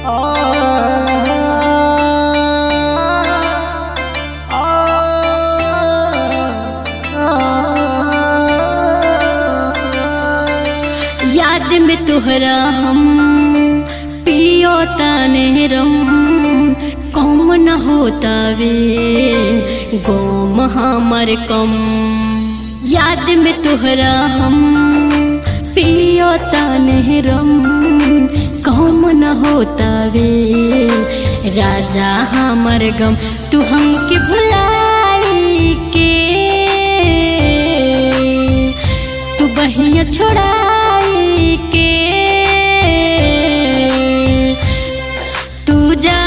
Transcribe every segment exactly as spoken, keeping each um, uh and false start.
याद में तुहरा हम पियो ताने रम कम न होता वे गोम हमर कम। याद में तुहरा हम पियो ताने रम कम न होता वे राजा हमर गम। तू हमके भुलाई के तू बहिया छोड़ाई के तू जा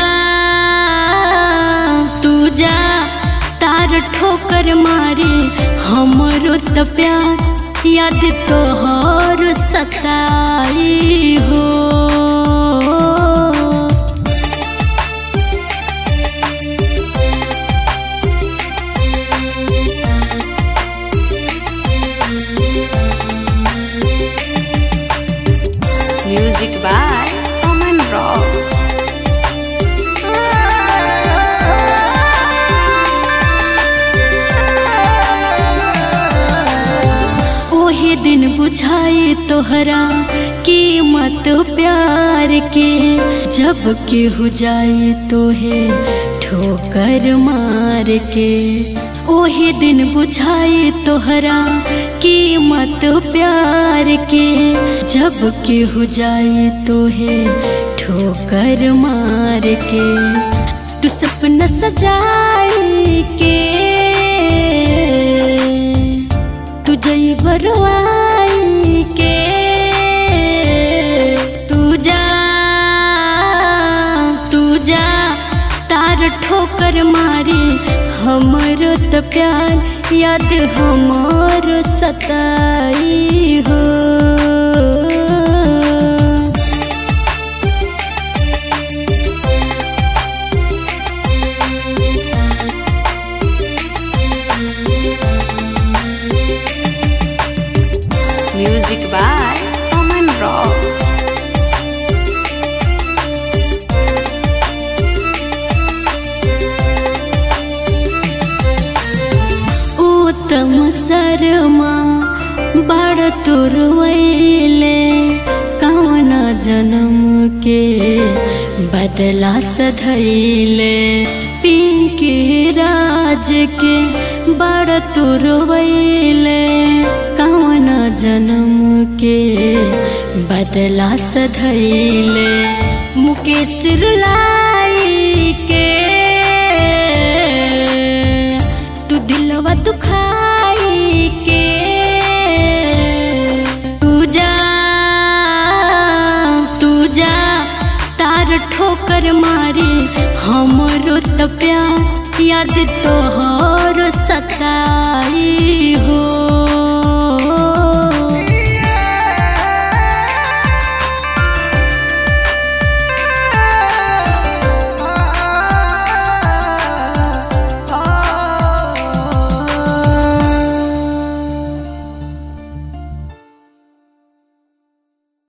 तू जा तार ठोकर मारे हमरो त प्यार याद तोहर सताई हो। Music by Oman Rock. ओहे दिन बुझाए तोहरा कीमत प्यार के जब के हो जाए तोहे ठोकर मार के। ओहे दिन बुझाए तोहरा कीमत प्यार के जब के हो जाए तोहे ठोकर मार के। तू सपना सजाए के तू जई बरवाई के तू जा तू जा तार ठोकर मारे हमरो त प्यार याद हमरो सताई हो। Music by Oman Rock. उत्तम शर्मा बड़ तुरवैले कौन जन्म के बदला सधैले। पिंकी राज के बड़ तुरवैले कौन जन्म के बदला सधैले। मुकेश रुलाई के तू दिलवा दुखाई के तू जा तू जा तार ठोकर मारे हमरो त प्यार याद तोहर